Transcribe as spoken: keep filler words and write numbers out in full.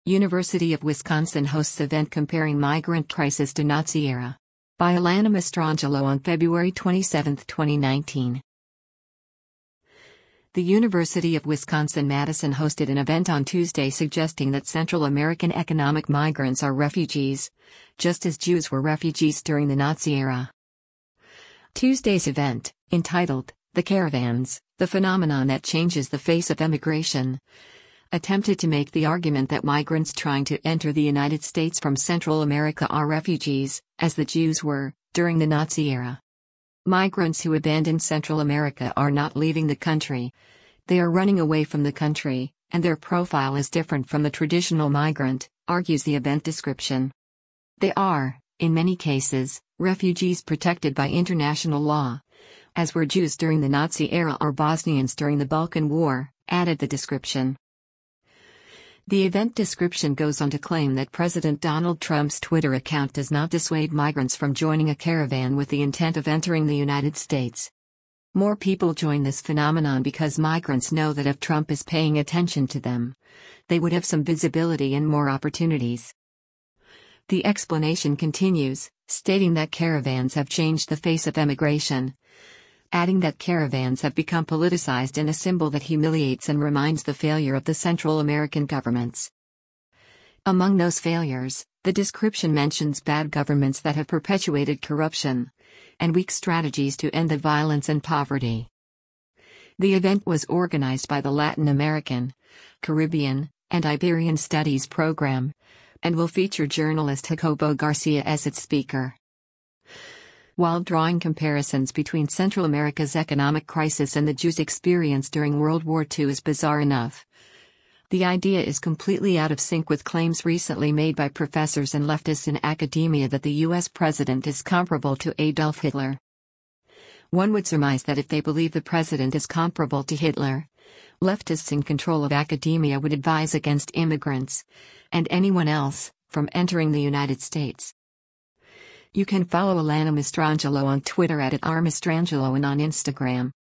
University of Wisconsin hosts event comparing migrant crisis to Nazi era. By Alana Mastrangelo on February twenty-seventh, twenty nineteen. The University of Wisconsin-Madison hosted an event on Tuesday suggesting that Central American economic migrants are refugees, just as Jews were refugees during the Nazi era. Tuesday's event, entitled, "The Caravans, the Phenomenon That Changes the Face of Emigration," attempted to make the argument that migrants trying to enter the United States from Central America are refugees, as the Jews were, during the Nazi era. Migrants who abandoned Central America are not leaving the country. They are running away from the country, and their profile is different from the traditional migrant, argues the event description. They are, in many cases, refugees protected by international law, as were Jews during the Nazi era or Bosnians during the Balkan War, added the description. The event description goes on to claim that President Donald Trump's Twitter account does not dissuade migrants from joining a caravan with the intent of entering the United States. More people join this phenomenon because migrants know that if Trump is paying attention to them, they would have some visibility and more opportunities. The explanation continues, stating that caravans have changed the face of emigration, adding that caravans have become politicized and a symbol that humiliates and reminds the failure of the Central American governments. Among those failures, the description mentions bad governments that have perpetuated corruption, and weak strategies to end the violence and poverty. The event was organized by the Latin American, Caribbean, and Iberian Studies program, and will feature journalist Jacobo Garcia as its speaker. While drawing comparisons between Central America's economic crisis and the Jews' experience during World War Two is bizarre enough, the idea is completely out of sync with claims recently made by professors and leftists in academia that the U S president is comparable to Adolf Hitler. One would surmise that if they believe the president is comparable to Hitler, leftists in control of academia would advise against immigrants, and anyone else, from entering the United States. You can follow Alana Mastrangelo on Twitter at, at r mastrangelo and on Instagram,